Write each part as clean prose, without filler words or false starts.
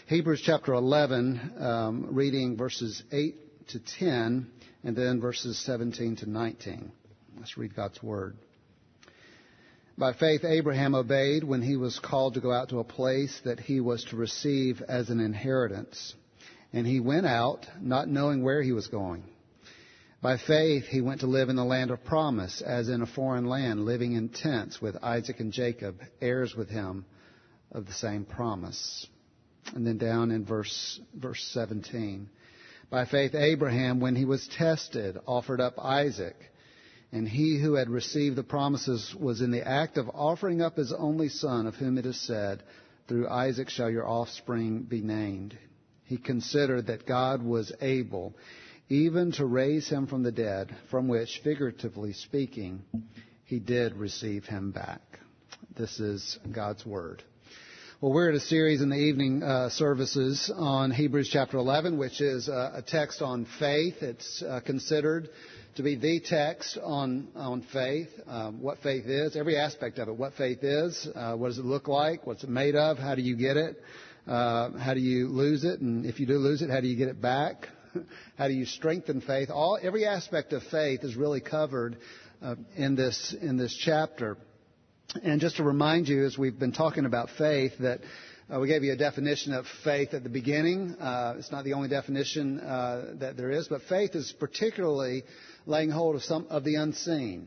Hebrews chapter 11, reading verses 8 to 10, and then verses 17 to 19. Let's read God's Word. By faith, Abraham obeyed when he was called to go out to a place that he was to receive as an inheritance. And he went out, not knowing where he was going. By faith, he went to live in the land of promise, as in a foreign land, living in tents with Isaac and Jacob, heirs with him of the same promise. And then down in verse 17. By faith, Abraham, when he was tested, offered up Isaac. And he who had received the promises was in the act of offering up his only son, of whom it is said, through Isaac shall your offspring be named. He considered that God was able even to raise him from the dead, from which, figuratively speaking, he did receive him back. This is God's Word. Well, we're in a series in the evening services on Hebrews chapter 11, which is a text on faith. It's considered to be the text on faith, what faith is, every aspect of it, what faith is, what does it look like, what's it made of, how do you get it, how do you lose it, and if you do lose it, how do you get it back, how do you strengthen faith. Every aspect of faith is really covered in this chapter. And just to remind you, as we've been talking about faith, that we gave you a definition of faith at the beginning. It's not the only definition that there is, but faith is particularly laying hold of some of the unseen.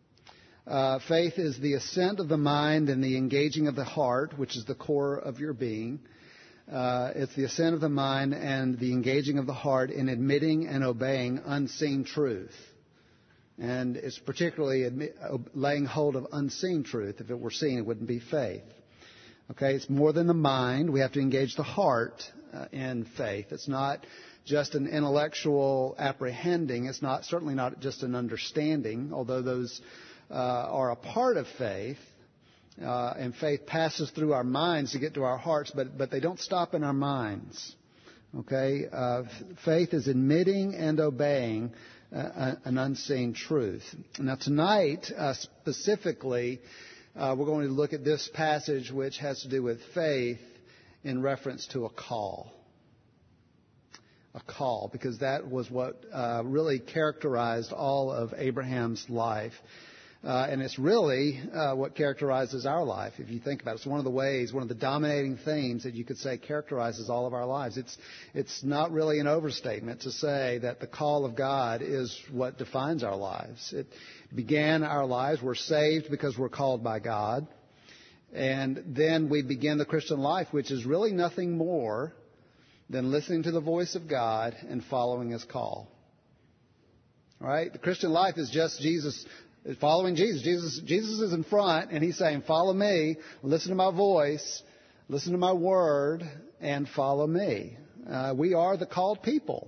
Faith is the assent of the mind and the engaging of the heart, which is the core of your being. It's the assent of the mind and the engaging of the heart in admitting and obeying unseen truth. And it's particularly laying hold of unseen truth. If it were seen, it wouldn't be faith. Okay, it's more than the mind. We have to engage the heart in faith. It's not just an intellectual apprehending. It's certainly not just an understanding, although those are a part of faith. And faith passes through our minds to get to our hearts, but they don't stop in our minds. Okay, faith is admitting and obeying an unseen truth. Now tonight, specifically, we're going to look at this passage which has to do with faith in reference to a call. A call, because that was what really characterized all of Abraham's life. And it's really what characterizes our life, if you think about it. It's one of the ways, one of the dominating themes that you could say characterizes all of our lives. It's not really an overstatement to say that the call of God is what defines our lives. It began our lives. We're saved because we're called by God. And then we begin the Christian life, which is really nothing more than listening to the voice of God and following His call. All right? The Christian life is just Jesus. Following Jesus. Jesus is in front, and He's saying, follow me, listen to my voice, listen to my word, and follow me. We are the called people.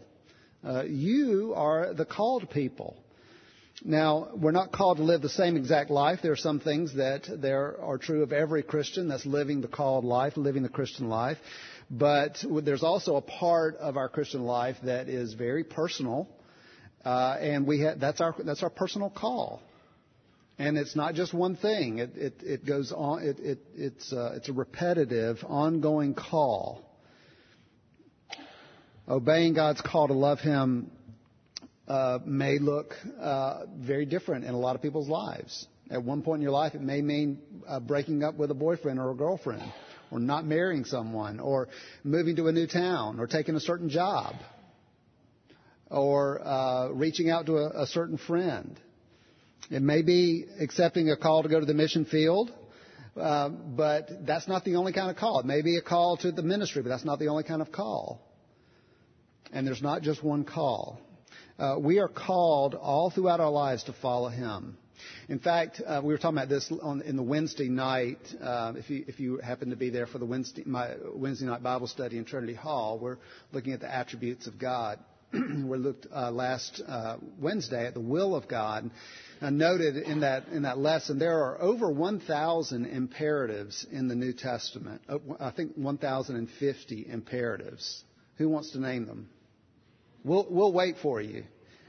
You are the called people. Now, we're not called to live the same exact life. There are some things that there are true of every Christian that's living the called life, living the Christian life. But there's also a part of our Christian life that is very personal, and that's our personal call. And it's not just one thing. It goes on. It's a repetitive, ongoing call. Obeying God's call to love Him may look very different in a lot of people's lives. At one point in your life, it may mean breaking up with a boyfriend or a girlfriend, or not marrying someone, or moving to a new town, or taking a certain job, or reaching out to a certain friend. It may be accepting a call to go to the mission field, but that's not the only kind of call. It may be a call to the ministry, but that's not the only kind of call. And there's not just one call. We are called all throughout our lives to follow Him. In fact, we were talking about this in the Wednesday night. If you happen to be there for the Wednesday night Bible study in Trinity Hall, we're looking at the attributes of God. We looked last Wednesday at the will of God. And noted in that lesson, there are over 1,000 imperatives in the New Testament. I think 1,050 imperatives. Who wants to name them? We'll wait for you.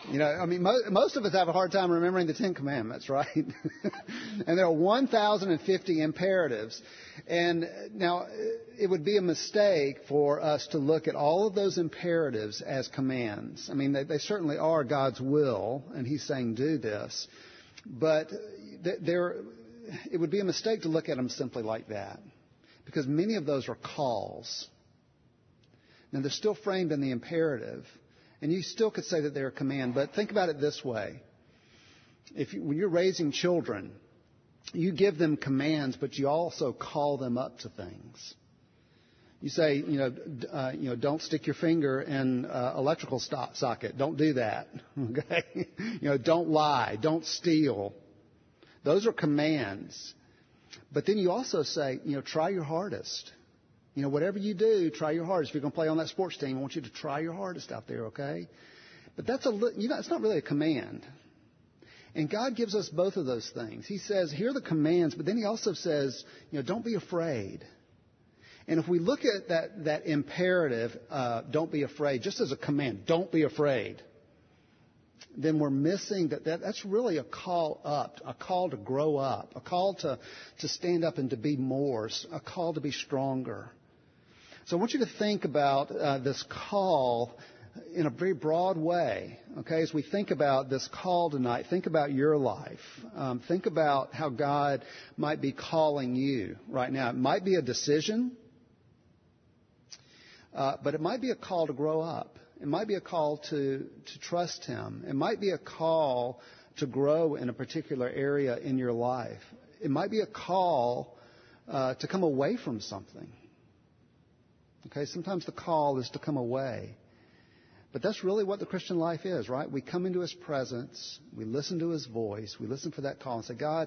Most of us have a hard time remembering the Ten Commandments, right? And there are 1,050 imperatives. And now, it would be a mistake for us to look at all of those imperatives as commands. They certainly are God's will, and He's saying do this. But it would be a mistake to look at them simply like that, because many of those are calls. Now, they're still framed in the imperative. And you still could say that they're a command, but think about it this way. When you're raising children, you give them commands, but you also call them up to things. You say, don't stick your finger in electrical socket. Don't do that. Okay? Don't lie. Don't steal. Those are commands. But then you also say, try your hardest. Whatever you do, try your hardest. If you're going to play on that sports team, I want you to try your hardest out there, okay? But it's not really a command. And God gives us both of those things. He says, here are the commands, but then He also says, don't be afraid. And if we look at that imperative, don't be afraid, just as a command, don't be afraid, then we're missing that's really a call up, a call to grow up, a call to stand up and to be more, a call to be stronger. So I want you to think about this call in a very broad way. Okay, as we think about this call tonight, think about your life. Think about how God might be calling you right now. It might be a decision, but it might be a call to grow up. It might be a call to trust Him. It might be a call to grow in a particular area in your life. It might be a call to come away from something. Okay, sometimes the call is to come away. But that's really what the Christian life is, right? We come into His presence, we listen to His voice, we listen for that call and say, God,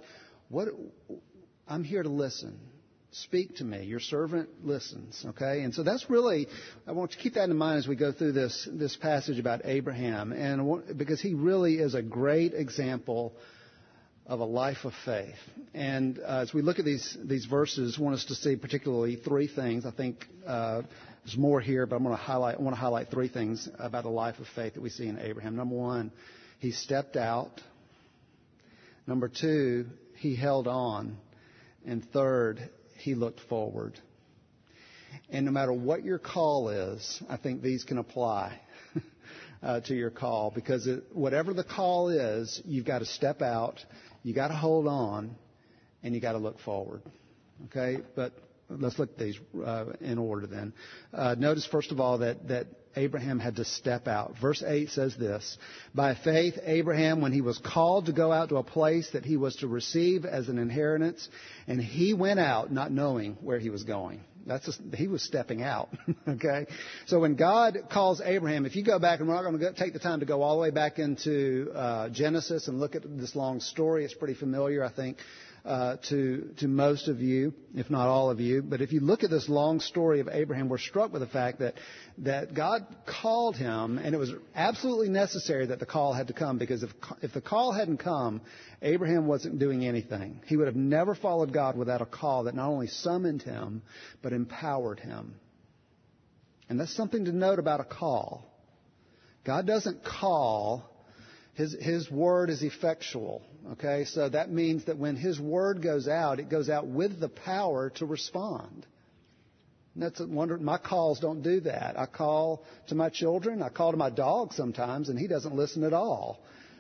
I'm here to listen. Speak to me. Your servant listens, okay? And so that's really, I want to keep that in mind as we go through this passage about Abraham, and because he really is a great example of a life of faith. And as we look at these verses, I want us to see particularly three things. I think there's more here, but I want to highlight three things about the life of faith that we see in Abraham. Number one, he stepped out. Number two, he held on. And third, he looked forward. And no matter what your call is, I think these can apply to your call, because whatever the call is, you've got to step out, you got to hold on, and you got to look forward. Okay, but let's look at these in order then. Notice first of all that Abraham had to step out. Verse 8 says this: by faith, Abraham, when he was called to go out to a place that he was to receive as an inheritance, and he went out not knowing where he was going. He was stepping out. Okay? So when God calls Abraham, if you go back, and we're not going to take the time to go all the way back into Genesis and look at this long story. It's pretty familiar, I think, to most of you, if not all of you. But if you look at this long story of Abraham, we're struck with the fact that God called him, and it was absolutely necessary that the call had to come, because if the call hadn't come, Abraham wasn't doing anything. He would have never followed God without a call that not only summoned him, but empowered him. And that's something to note about a call. God doesn't call. His word is effectual. Okay, so that means that when His word goes out, it goes out with the power to respond. And that's a wonder. My calls don't do that. I call to my children. I call to my dog sometimes, and he doesn't listen at all.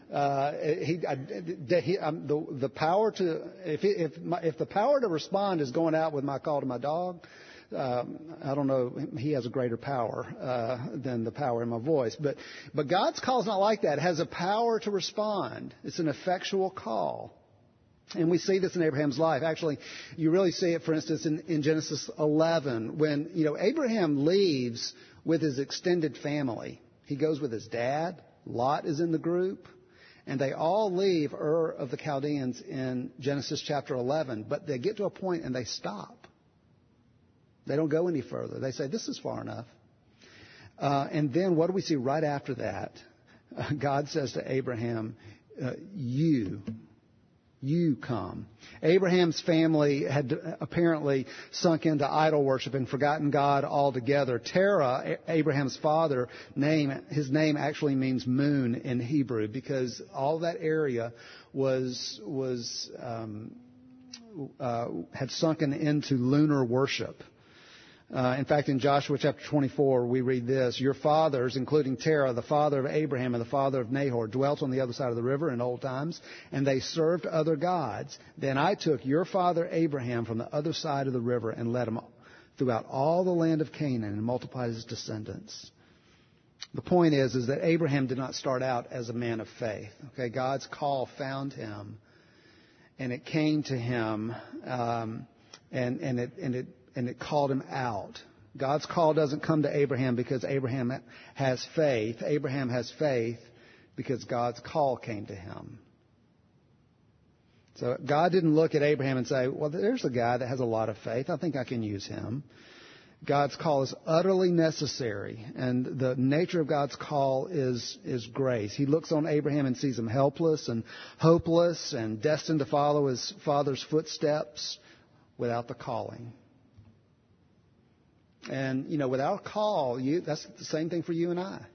The power to if the power to respond is going out with my call to my dog, I don't know, he has a greater power than the power in my voice. But God's call is not like that. It has a power to respond. It's an effectual call. And we see this in Abraham's life. Actually, you really see it, for instance, in Genesis 11, when Abraham leaves with his extended family. He goes with his dad. Lot is in the group. And they all leave Ur of the Chaldeans in Genesis chapter 11. But they get to a point and they stop. They don't go any further. They say, this is far enough. And then what do we see right after that? God says to Abraham, you You come. Abraham's family had apparently sunk into idol worship and forgotten God altogether. Terah, Abraham's father, his name actually means moon in Hebrew, because all that area had sunken into lunar worship. In fact, in Joshua chapter 24, we read this: Your fathers, including Terah, the father of Abraham and the father of Nahor, dwelt on the other side of the river in old times, and they served other gods. Then I took your father Abraham from the other side of the river and led him throughout all the land of Canaan and multiplied his descendants. The point is that Abraham did not start out as a man of faith. Okay, God's call found him, and it came to him, and it called him out. God's call doesn't come to Abraham because Abraham has faith. Abraham has faith because God's call came to him. So God didn't look at Abraham and say, well, there's a guy that has a lot of faith. I think I can use him. God's call is utterly necessary, and the nature of God's call is grace. He looks on Abraham and sees him helpless and hopeless and destined to follow his father's footsteps without the calling. And, without a call, that's the same thing for you and I.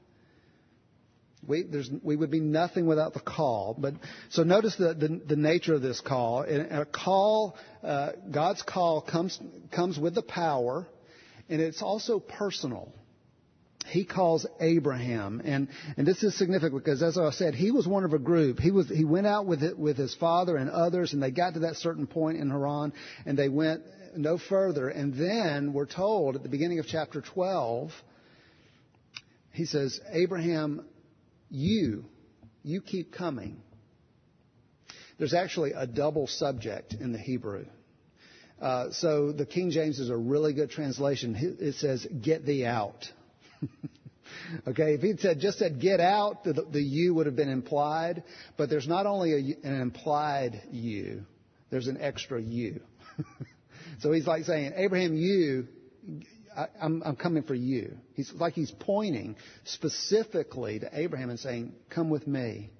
We would be nothing without the call. So notice the nature of this call. And a call, God's call comes with the power, and it's also personal. He calls Abraham, and this is significant because, as I said, he was one of a group. He went out with his father and others, and they got to that certain point in Haran, and they went no further. And then we're told at the beginning of chapter 12, he says, Abraham, you keep coming. There's actually a double subject in the Hebrew. So the King James is a really good translation. It says, get thee out. Okay, if he'd just said get out, the you would have been implied. But there's not only an implied you, there's an extra you. So he's like saying, Abraham, I'm coming for you. He's pointing specifically to Abraham and saying, come with me.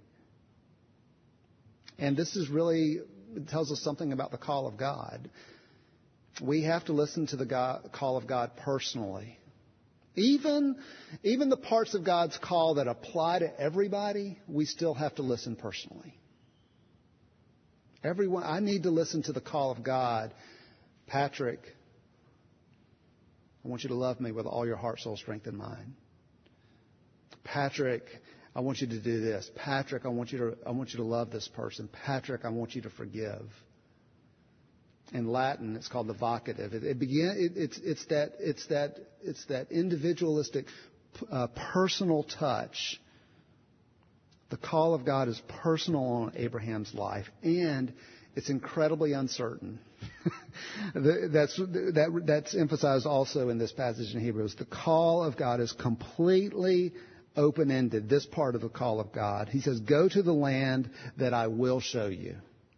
And this is really, it tells us something about the call of God. We have to listen to the call of God personally. Even the parts of God's call that apply to everybody, we still have to listen personally. Everyone, I need to listen to the call of God. Patrick, I want you to love me with all your heart, soul, strength, and mind. Patrick, I want you to do this. Patrick, I want you to love this person. Patrick, I want you to forgive. In Latin, it's called the vocative. It's that individualistic, personal touch. The call of God is personal on Abraham's life, and it's incredibly uncertain. That's emphasized also in this passage in Hebrews. The call of God is completely open-ended, this part of the call of God. He says, go to the land that I will show you.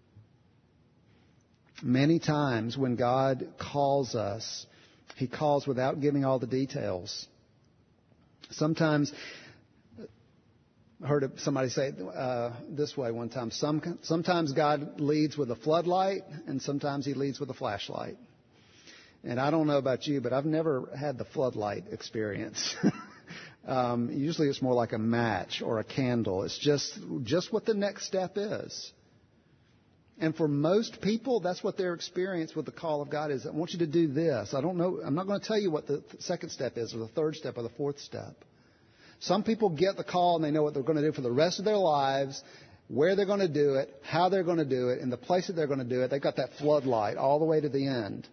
Many times when God calls us, He calls without giving all the details. Sometimes, I heard somebody say it this way one time. Sometimes God leads with a floodlight, and sometimes He leads with a flashlight. And I don't know about you, but I've never had the floodlight experience. Usually it's more like a match or a candle. It's just what the next step is. And for most people, that's what their experience with the call of God is. I want you to do this. I don't know. I'm not going to tell you what the second step is, or the third step, or the fourth step. Some people get the call and they know what they're going to do for the rest of their lives, where they're going to do it, how they're going to do it, and the place that they're going to do it. They've got that floodlight all the way to the end.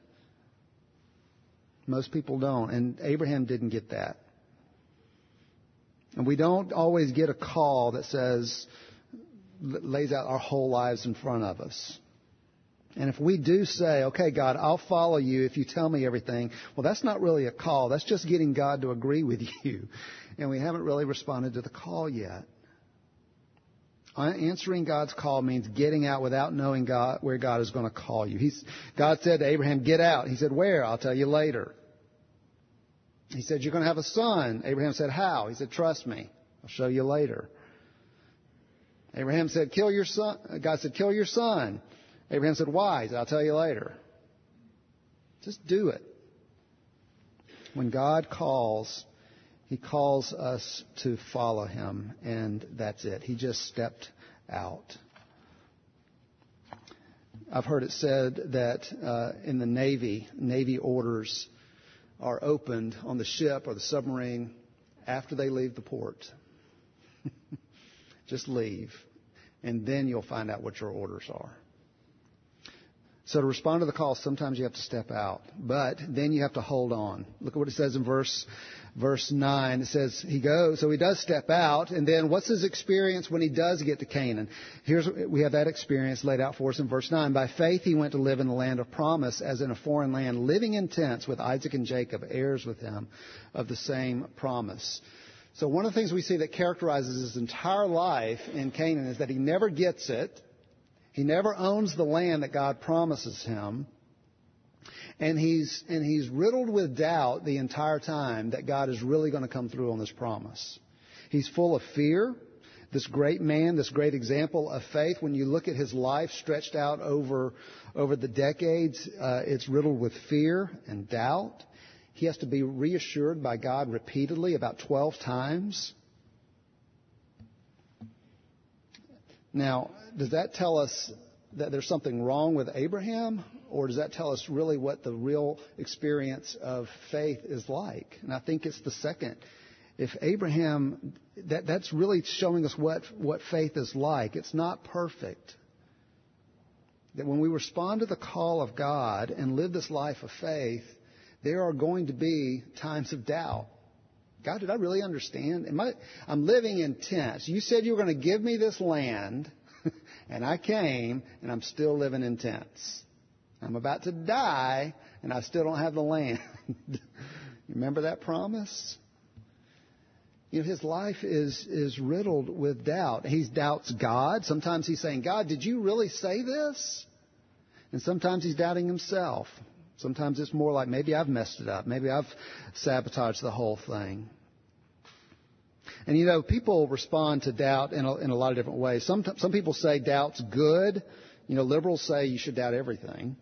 Most people don't, and Abraham didn't get that. And we don't always get a call that lays out our whole lives in front of us. And if we do say, okay, God, I'll follow you if you tell me everything, well, that's not really a call. That's just getting God to agree with you. And we haven't really responded to the call yet. Answering God's call means getting out without knowing where God is going to call you. God said to Abraham, get out. He said, where? I'll tell you later. He said, you're going to have a son. Abraham said, how? He said, trust me. I'll show you later. Abraham said, kill your son. God said, kill your son. Abraham said, why? He said, I'll tell you later. Just do it. When God calls, He calls us to follow Him, and that's it. He just stepped out. I've heard it said that in the Navy orders are opened on the ship or the submarine after they leave the port. Just leave, and then you'll find out what your orders are. So to respond to the call, sometimes you have to step out, but then you have to hold on. Look at what it says in verse 9. It says he goes, so he does step out, and then what's his experience when he does get to Canaan? We have that experience laid out for us in verse 9. By faith he went to live in the land of promise, as in a foreign land, living in tents with Isaac and Jacob, heirs with him of the same promise. So one of the things we see that characterizes his entire life in Canaan is that he never gets it. He never owns the land that God promises him. And he's riddled with doubt the entire time that God is really going to come through on this promise. He's full of fear. This great man, this great example of faith, when you look at his life stretched out over the decades, it's riddled with fear and doubt. He has to be reassured by God repeatedly, about 12 times. Now, does that tell us that there's something wrong with Abraham? Or does that tell us really what the real experience of faith is like? And I think it's the second. If Abraham, that's really showing us what faith is like. It's not perfect. That when we respond to the call of God and live this life of faith, there are going to be times of doubt. God, did I really understand? I'm living in tents. You said you were going to give me this land, and I came, and I'm still living in tents. I'm about to die, and I still don't have the land. Remember that promise? You know, his life is riddled with doubt. He doubts God. Sometimes he's saying, God, did you really say this? And sometimes he's doubting himself. Sometimes it's more like, maybe I've messed it up. Maybe I've sabotaged the whole thing. And, you know, people respond to doubt in a lot of different ways. Some people say doubt's good. You know, liberals say you should doubt everything.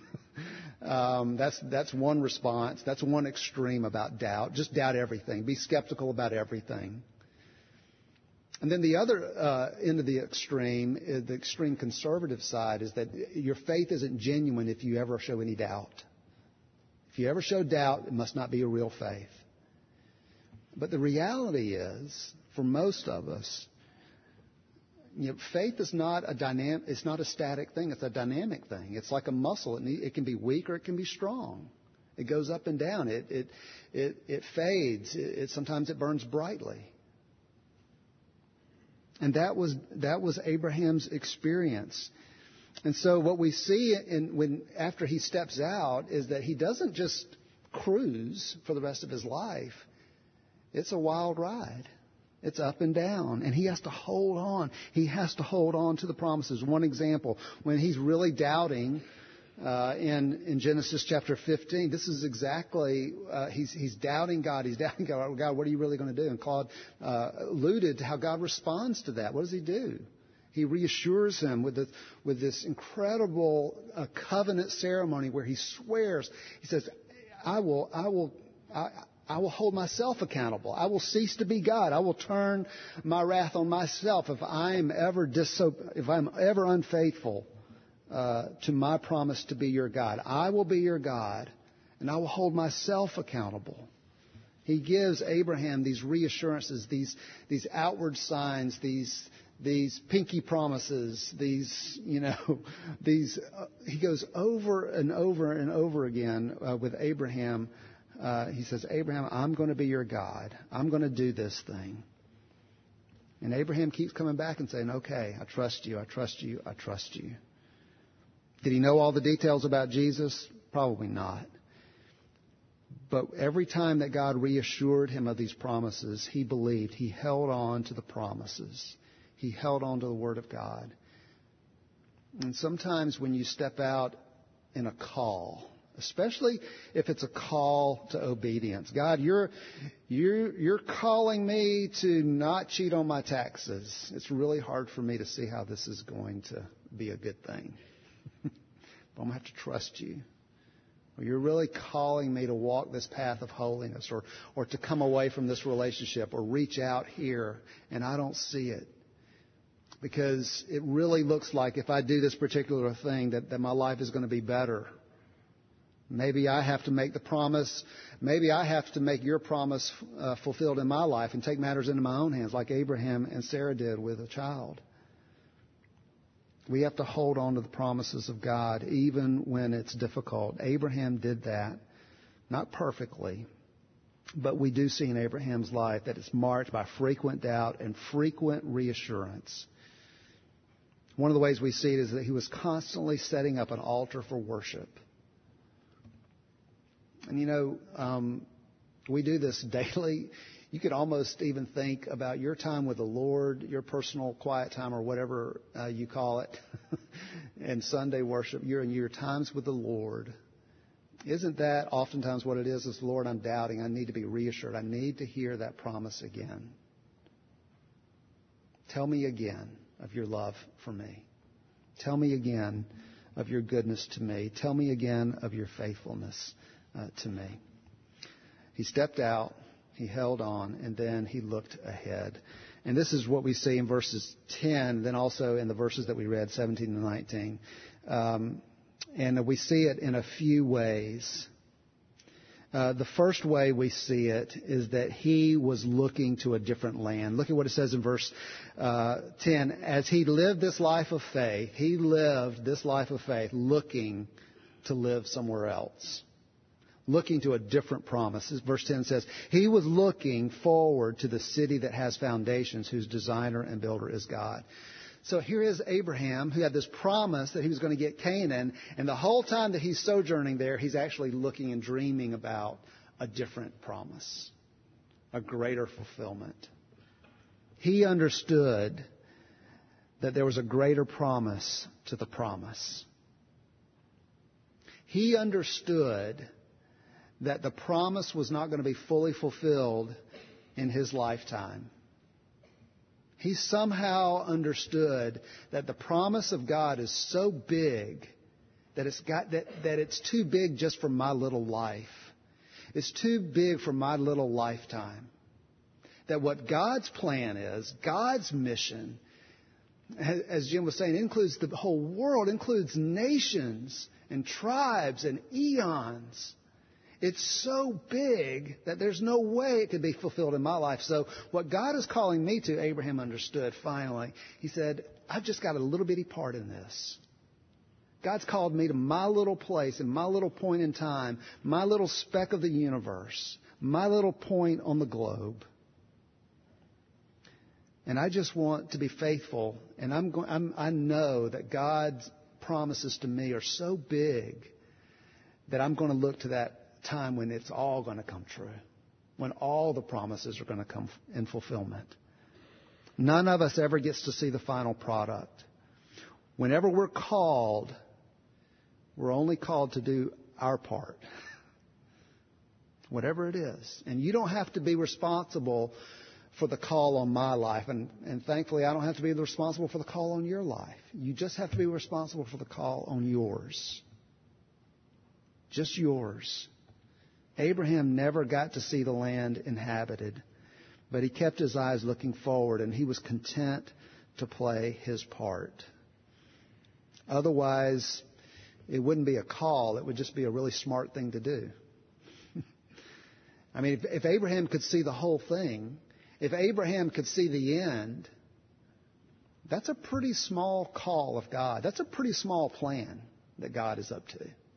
That's one response. That's one extreme about doubt. Just doubt everything. Be skeptical about everything. And then the other end of the extreme conservative side, is that your faith isn't genuine if you ever show any doubt. If you ever show doubt, it must not be a real faith. But the reality is, for most of us, you know, faith is not it's not a static thing. It's a dynamic thing. It's like a muscle. It can be weak or it can be strong. It goes up and down. It fades. Sometimes it burns brightly. And that was Abraham's experience. And so what we see after he steps out is that he doesn't just cruise for the rest of his life. It's a wild ride. It's up and down. And he has to hold on. He has to hold on to the promises. One example, when he's really doubting in Genesis chapter 15, this is exactly, he's doubting God. He's doubting God. God, what are you really going to do? And Claude alluded to how God responds to that. What does he do? He reassures him with this incredible covenant ceremony where he swears. He says, I will hold myself accountable. I will cease to be God. I will turn my wrath on myself if I'm ever unfaithful to my promise to be your God. I will be your God, and I will hold myself accountable. He gives Abraham these reassurances, these outward signs, these pinky promises, he goes over and over and over again with Abraham. He says, Abraham, I'm going to be your God. I'm going to do this thing. And Abraham keeps coming back and saying, okay, I trust you, I trust you, I trust you. Did he know all the details about Jesus? Probably not. But every time that God reassured him of these promises, he believed. He held on to the promises. He held on to the Word of God. And sometimes when you step out in a call, especially if it's a call to obedience. God, you're calling me to not cheat on my taxes. It's really hard for me to see how this is going to be a good thing. But I'm going to have to trust you. Or you're really calling me to walk this path of holiness, or to come away from this relationship, or reach out here, and I don't see it. Because it really looks like if I do this particular thing that my life is going to be better. Maybe I have to make the promise. Maybe I have to make your promise fulfilled in my life and take matters into my own hands like Abraham and Sarah did with a child. We have to hold on to the promises of God even when it's difficult. Abraham did that, not perfectly, but we do see in Abraham's life that it's marked by frequent doubt and frequent reassurance. One of the ways we see it is that he was constantly setting up an altar for worship. And we do this daily. You could almost even think about your time with the Lord, your personal quiet time or whatever you call it, and Sunday worship, your times with the Lord. Isn't that oftentimes what it is? Lord, I'm doubting. I need to be reassured. I need to hear that promise again. Tell me again of your love for me. Tell me again of your goodness to me. Tell me again of your faithfulness to me. He stepped out, he held on, and then he looked ahead. And this is what we see in verses 10, then also in the verses that we read, 17 and 19. And we see it in a few ways. The first way we see it is that he was looking to a different land. Look at what it says in verse 10. As he lived this life of faith, looking to live somewhere else. Looking to a different promise. Verse 10 says, he was looking forward to the city that has foundations, whose designer and builder is God. So here is Abraham, who had this promise that he was going to get Canaan, and the whole time that he's sojourning there, he's actually looking and dreaming about a different promise, a greater fulfillment. He understood that there was a greater promise to the promise. He understood that the promise was not going to be fully fulfilled in his lifetime. He somehow understood that the promise of God is so big that it's too big just for my little life. It's too big for my little lifetime. That what God's plan is, God's mission, as Jim was saying, includes the whole world, includes nations and tribes and eons. It's so big that there's no way it could be fulfilled in my life. So what God is calling me to, Abraham understood finally. He said, I've just got a little bitty part in this. God's called me to my little place and my little point in time, my little speck of the universe, my little point on the globe. And I just want to be faithful. And I know that God's promises to me are so big that I'm going to look to that time when it's all going to come true, when all the promises are going to come in fulfillment. None of us ever gets to see the final product. Whenever we're called, we're only called to do our part, whatever it is. And you don't have to be responsible for the call on my life. And thankfully, I don't have to be responsible for the call on your life. You just have to be responsible for the call on yours. Just yours. Abraham never got to see the land inhabited, but he kept his eyes looking forward, and he was content to play his part. Otherwise, it wouldn't be a call. It would just be a really smart thing to do. I mean, if Abraham could see the whole thing, if Abraham could see the end, that's a pretty small call of God. That's a pretty small plan that God is up to.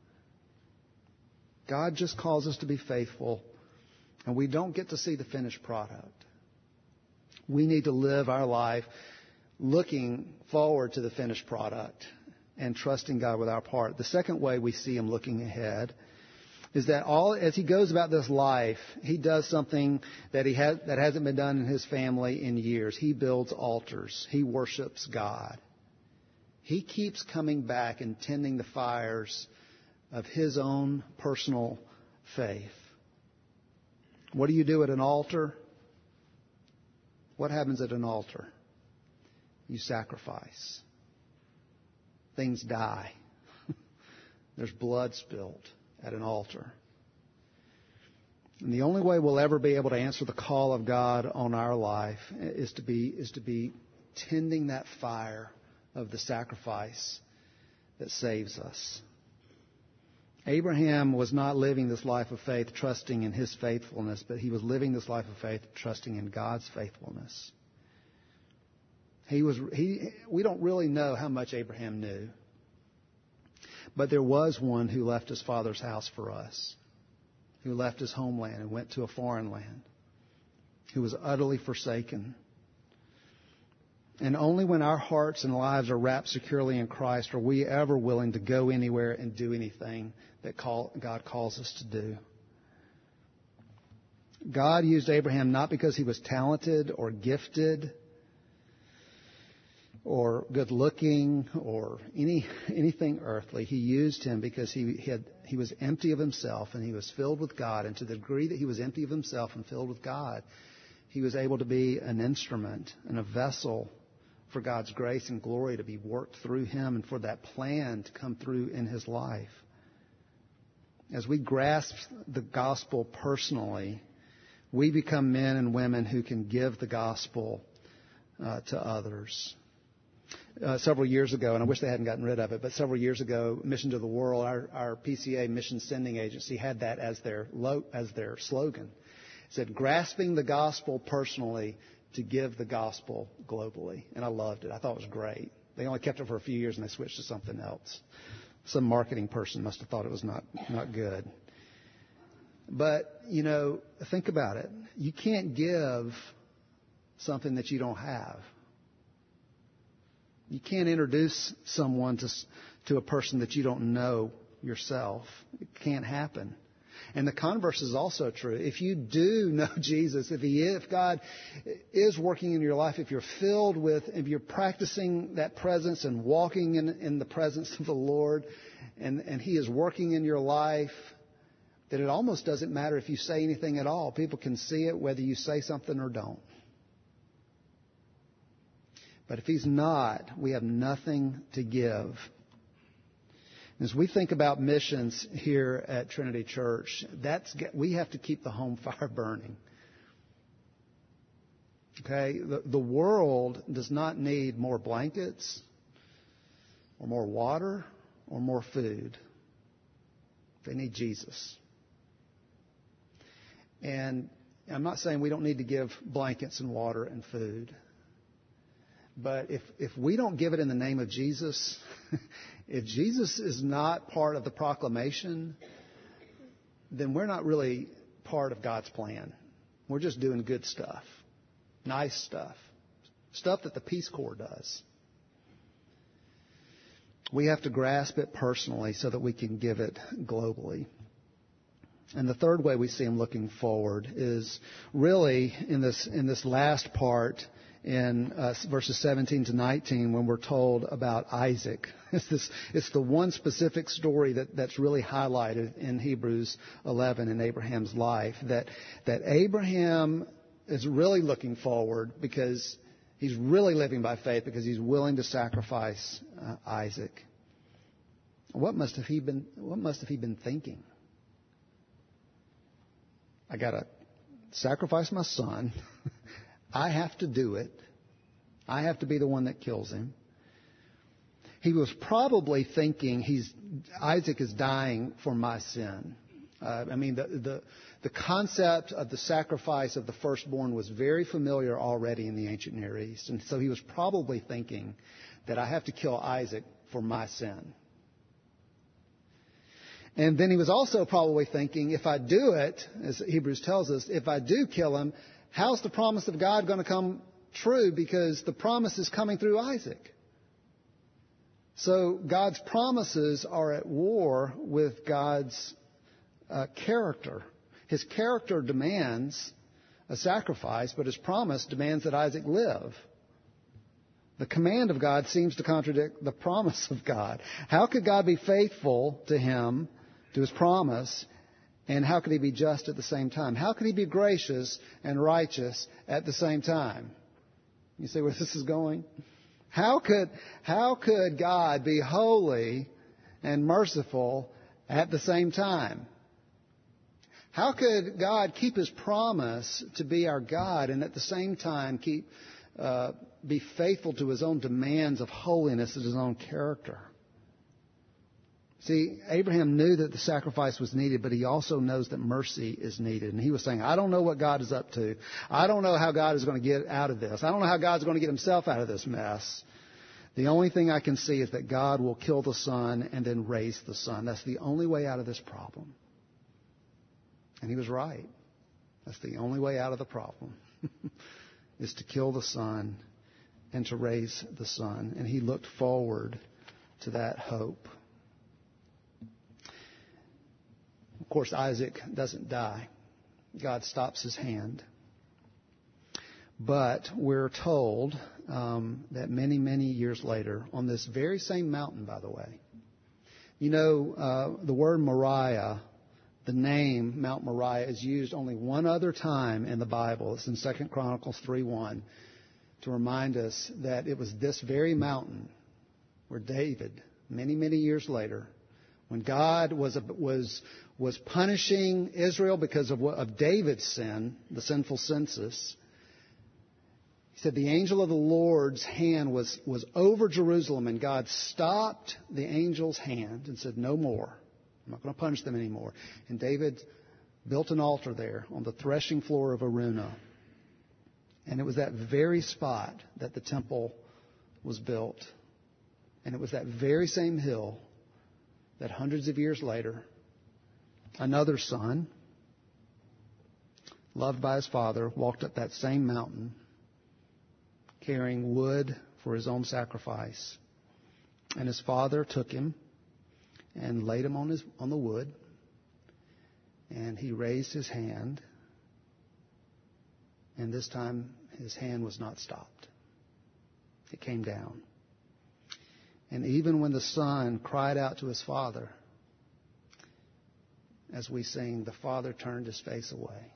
God just calls us to be faithful, and we don't get to see the finished product. We need to live our life looking forward to the finished product and trusting God with our part. The second way we see him looking ahead is that as he goes about this life, he does something that hasn't been done in his family in years. He builds altars. He worships God. He keeps coming back and tending the fires of his own personal faith. What do you do at an altar? What happens at an altar? You sacrifice. Things die. There's blood spilled at an altar. And the only way we'll ever be able to answer the call of God on our life is to be tending that fire of the sacrifice that saves us. Abraham was not living this life of faith trusting in his faithfulness, but he was living this life of faith trusting in God's faithfulness. We don't really know how much Abraham knew, but there was one who left his father's house for us, who left his homeland and went to a foreign land, who was utterly forsaken. And only when our hearts and lives are wrapped securely in Christ are we ever willing to go anywhere and do anything that God calls us to do. God used Abraham not because he was talented or gifted or good looking or anything earthly. He used him because he was empty of himself and he was filled with God. And to the degree that he was empty of himself and filled with God, he was able to be an instrument and a vessel for God's grace and glory to be worked through him and for that plan to come through in his life. As we grasp the gospel personally, we become men and women who can give the gospel to others. Several years ago, and I wish they hadn't gotten rid of it, but several years ago, Mission to the World, our PCA mission sending agency had that as their slogan. It said, grasping the gospel personally to give the gospel globally. And I loved it. I thought it was great. They only kept it for a few years and they switched to something else. Some marketing person must have thought it was not good. But, think about it. You can't give something that you don't have. You can't introduce someone to a person that you don't know yourself. It can't happen. And the converse is also true. If you do know Jesus, if God is working in your life, if you're practicing that presence and walking in the presence of the Lord, and He is working in your life, then it almost doesn't matter if you say anything at all. People can see it whether you say something or don't. But if He's not, we have nothing to give. As we think about missions here at Trinity Church, we have to keep the home fire burning. Okay? The world does not need more blankets or more water or more food. They need Jesus. And I'm not saying we don't need to give blankets and water and food. But if we don't give it in the name of Jesus, if Jesus is not part of the proclamation, then we're not really part of God's plan. We're just doing good stuff, nice stuff that the Peace Corps does. We have to grasp it personally so that we can give it globally. And the third way we see Him looking forward is really in this last part in verses 17 to 19 when we're told about Isaac. It's the one specific story that's really highlighted in Hebrews 11 in Abraham's life, that Abraham is really looking forward because he's really living by faith because he's willing to sacrifice Isaac. What must have he been thinking? I got to sacrifice my son. I have to do it. I have to be the one that kills him. He was probably thinking Isaac is dying for my sin. The concept of the sacrifice of the firstborn was very familiar already in the ancient Near East. And so he was probably thinking that I have to kill Isaac for my sin. And then he was also probably thinking, if I do it, as Hebrews tells us, if I do kill him, how's the promise of God going to come true? Because the promise is coming through Isaac. So God's promises are at war with God's character. His character demands a sacrifice, but His promise demands that Isaac live. The command of God seems to contradict the promise of God. How could God be faithful to him to his promise? And how could he be just at the same time? How could he be gracious and righteous at the same time? You see where this is going? How could God be holy and merciful at the same time? How could God keep his promise to be our God and at the same time be faithful to his own demands of holiness and his own character? See, Abraham knew that the sacrifice was needed, but he also knows that mercy is needed. And he was saying, I don't know what God is up to. I don't know how God is going to get out of this. I don't know how God's going to get himself out of this mess. The only thing I can see is that God will kill the son and then raise the son. That's the only way out of this problem. And he was right. That's the only way out of the problem, is to kill the son and to raise the son. And he looked forward to that hope. Of course, Isaac doesn't die. God stops his hand. But we're told that many, many years later, on this very same mountain, by the way, you know, the word Moriah, the name Mount Moriah, is used only one other time in the Bible. It's in 2 Chronicles 3:1, to remind us that it was this very mountain where David, many, many years later, when God was punishing Israel because of David's sin, the sinful census, he said the angel of the Lord's hand was over Jerusalem, and God stopped the angel's hand and said, no more. I'm not going to punish them anymore. And David built an altar there on the threshing floor of Araunah. And it was that very spot that the temple was built. And it was that very same hill that hundreds of years later, another son, loved by his father, walked up that same mountain carrying wood for his own sacrifice. And his father took him and laid him on the wood, and he raised his hand, and this time his hand was not stopped. It came down. And even when the son cried out to his father, as we sing, the father turned his face away.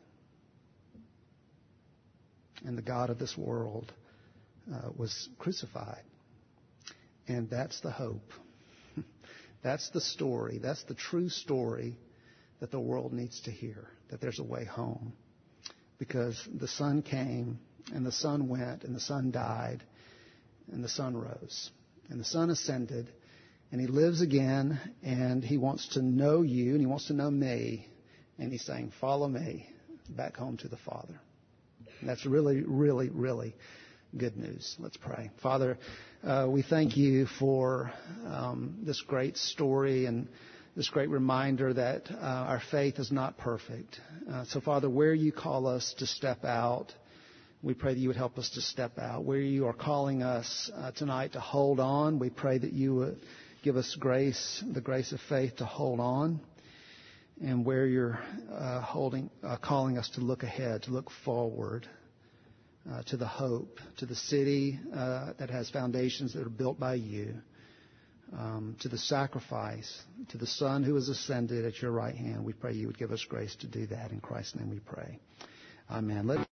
And the God of this world was crucified. And that's the hope. That's the story. That's the true story that the world needs to hear, that there's a way home. Because the Son came, and the Son went, and the Son died, and the Son rose. And the Son ascended, and He lives again, and He wants to know you, and He wants to know me. And He's saying, follow me back home to the Father. And that's really, really, really good news. Let's pray. Father, we thank you for this great story and this great reminder that our faith is not perfect. So, Father, where you call us to step out, we pray that you would help us to step out. Where you are calling us tonight to hold on, we pray that you would give us grace, the grace of faith to hold on. And where you're calling us to look ahead, to look forward, to the hope, to the city that has foundations that are built by you, to the sacrifice, to the Son who has ascended at your right hand. We pray you would give us grace to do that. In Christ's name we pray. Amen.